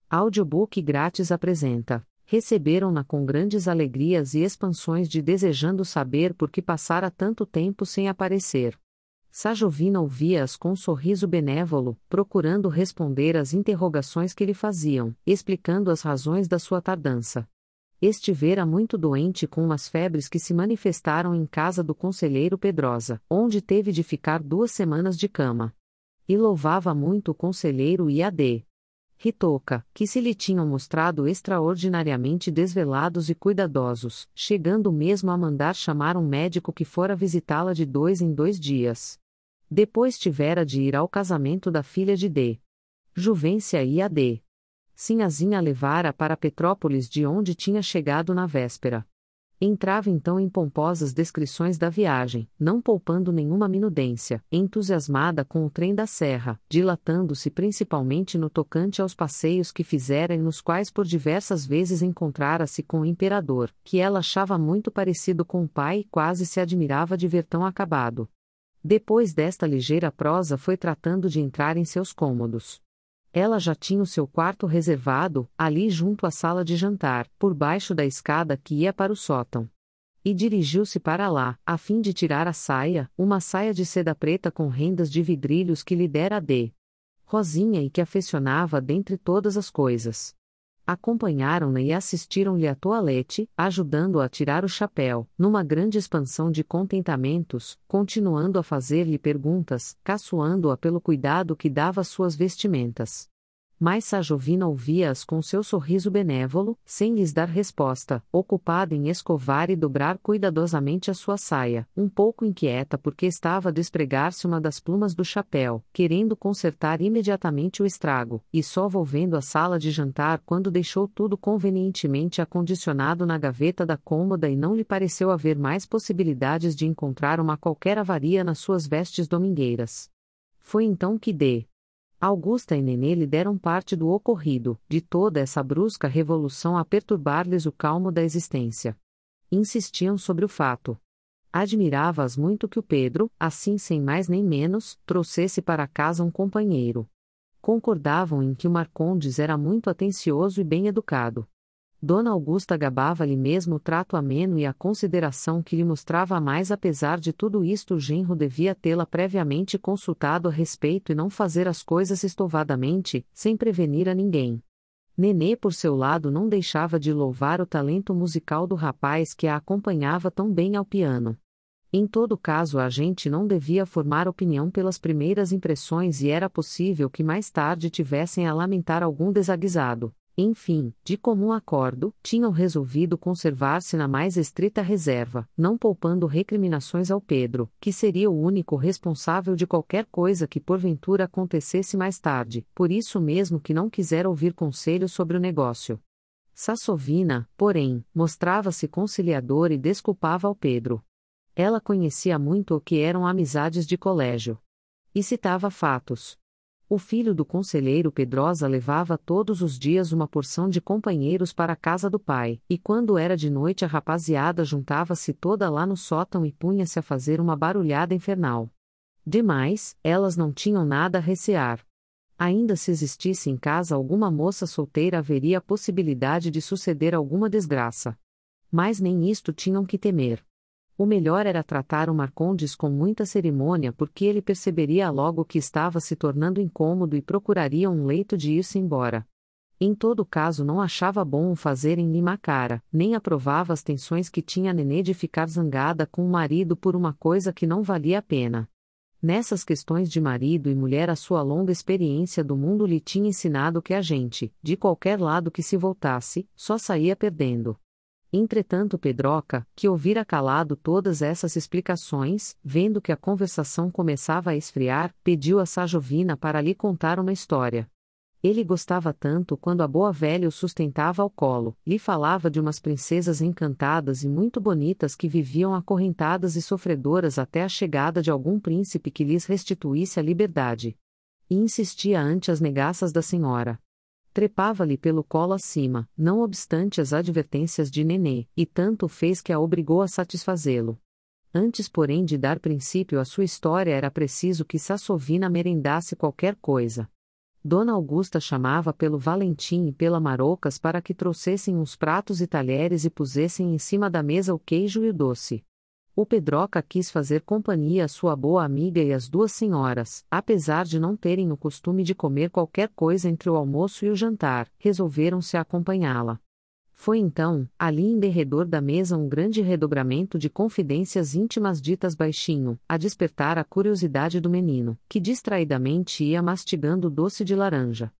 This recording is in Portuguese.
Audiobook grátis apresenta. Receberam-na com grandes alegrias e expansões de desejando saber por que passara tanto tempo sem aparecer. Sajovina ouvia-as com um sorriso benévolo, procurando responder às interrogações que lhe faziam, explicando as razões da sua tardança. Estivera muito doente com umas febres que se manifestaram em casa do conselheiro Pedrosa, onde teve de ficar 2 semanas de cama. E louvava muito o conselheiro e a D. Ritoca, que se lhe tinham mostrado extraordinariamente desvelados e cuidadosos, chegando mesmo a mandar chamar um médico que fora visitá-la de 2 em 2 dias. Depois tivera de ir ao casamento da filha de D. Juvência e a D. Sinhazinha levara para Petrópolis, de onde tinha chegado na véspera. Entrava então em pomposas descrições da viagem, não poupando nenhuma minudência, entusiasmada com o trem da serra, dilatando-se principalmente no tocante aos passeios que fizera e nos quais por diversas vezes encontrara-se com o imperador, que ela achava muito parecido com o pai e quase se admirava de ver tão acabado. Depois desta ligeira prosa foi tratando de entrar em seus cômodos. Ela já tinha o seu quarto reservado, ali junto à sala de jantar, por baixo da escada que ia para o sótão. E dirigiu-se para lá, a fim de tirar a saia, uma saia de seda preta com rendas de vidrilhos que lhe dera a D. Rosinha e que afeicionava dentre todas as coisas. Acompanharam-na e assistiram-lhe à toalete, ajudando-a a tirar o chapéu, numa grande expansão de contentamentos, continuando a fazer-lhe perguntas, caçoando-a pelo cuidado que dava às suas vestimentas. Mas Sajovina ouvia-as com seu sorriso benévolo, sem lhes dar resposta, ocupada em escovar e dobrar cuidadosamente a sua saia, um pouco inquieta porque estava a despregar-se uma das plumas do chapéu, querendo consertar imediatamente o estrago, e só volvendo à sala de jantar quando deixou tudo convenientemente acondicionado na gaveta da cômoda e não lhe pareceu haver mais possibilidades de encontrar uma qualquer avaria nas suas vestes domingueiras. Foi então que D. Augusta e Nenê lhe deram parte do ocorrido, de toda essa brusca revolução a perturbar-lhes o calmo da existência. Insistiam sobre o fato. Admirava-as muito que o Pedro, assim sem mais nem menos, trouxesse para casa um companheiro. Concordavam em que o Marcondes era muito atencioso e bem educado. Dona Augusta gabava-lhe mesmo o trato ameno e a consideração que lhe mostrava, mais apesar de tudo isto o genro devia tê-la previamente consultado a respeito e não fazer as coisas estovadamente, sem prevenir a ninguém. Nenê por seu lado não deixava de louvar o talento musical do rapaz que a acompanhava tão bem ao piano. Em todo caso a gente não devia formar opinião pelas primeiras impressões e era possível que mais tarde tivessem a lamentar algum desaguisado. Enfim, de comum acordo, tinham resolvido conservar-se na mais estrita reserva, não poupando recriminações ao Pedro, que seria o único responsável de qualquer coisa que porventura acontecesse mais tarde, por isso mesmo que não quisera ouvir conselho sobre o negócio. Sassovina, porém, mostrava-se conciliador e desculpava ao Pedro. Ela conhecia muito o que eram amizades de colégio. E citava fatos. O filho do conselheiro Pedrosa levava todos os dias uma porção de companheiros para a casa do pai, e quando era de noite a rapaziada juntava-se toda lá no sótão e punha-se a fazer uma barulhada infernal. Demais, elas não tinham nada a recear. Ainda se existisse em casa alguma moça solteira haveria a possibilidade de suceder alguma desgraça. Mas nem isto tinham que temer. O melhor era tratar o Marcondes com muita cerimônia porque ele perceberia logo que estava se tornando incômodo e procuraria um leito de ir-se embora. Em todo caso não achava bom o fazerem-lhe má cara, nem aprovava as tensões que tinha Nenê de ficar zangada com o marido por uma coisa que não valia a pena. Nessas questões de marido e mulher a sua longa experiência do mundo lhe tinha ensinado que a gente, de qualquer lado que se voltasse, só saía perdendo. Entretanto Pedroca, que ouvira calado todas essas explicações, vendo que a conversação começava a esfriar, pediu a Sajovina para lhe contar uma história. Ele gostava tanto quando a boa velha o sustentava ao colo, lhe falava de umas princesas encantadas e muito bonitas que viviam acorrentadas e sofredoras até a chegada de algum príncipe que lhes restituísse a liberdade. E insistia ante as negaças da senhora. Trepava-lhe pelo colo acima, não obstante as advertências de Nenê, e tanto fez que a obrigou a satisfazê-lo. Antes, porém, de dar princípio à sua história era preciso que Sassovina merendasse qualquer coisa. Dona Augusta chamava pelo Valentim e pela Marocas para que trouxessem uns pratos e talheres e pusessem em cima da mesa o queijo e o doce. O Pedroca quis fazer companhia à sua boa amiga e às duas senhoras, apesar de não terem o costume de comer qualquer coisa entre o almoço e o jantar, resolveram-se a acompanhá-la. Foi então, ali em derredor da mesa, um grande redobramento de confidências íntimas ditas baixinho, a despertar a curiosidade do menino, que distraidamente ia mastigando o doce de laranja.